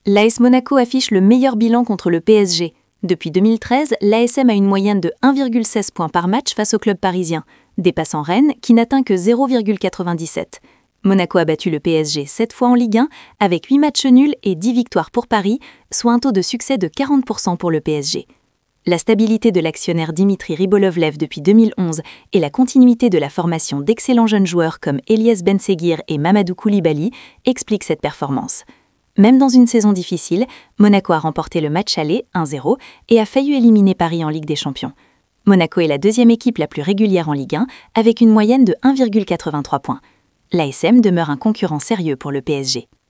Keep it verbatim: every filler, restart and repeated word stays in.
L'A S Monaco affiche le meilleur bilan contre le P S G. Depuis deux mille treize, l'A S M a une moyenne de un virgule seize points par match face au club parisien, dépassant Rennes qui n'atteint que zéro virgule quatre-vingt-dix-sept. Monaco a battu le P S G sept fois en Ligue un, avec huit matchs nuls et dix victoires pour Paris, soit un taux de succès de quarante pour cent pour le P S G. La stabilité de l'actionnaire Dimitri Ribolovlev depuis deux mille onze et la continuité de la formation d'excellents jeunes joueurs comme Elias Benseghir et Mamadou Koulibaly expliquent cette performance. Même dans une saison difficile, Monaco a remporté le match aller un zéro et a failli éliminer Paris en Ligue des Champions. Monaco est la deuxième équipe la plus régulière en Ligue un, avec une moyenne de un virgule quatre-vingt-trois points. L'A S M demeure un concurrent sérieux pour le P S G.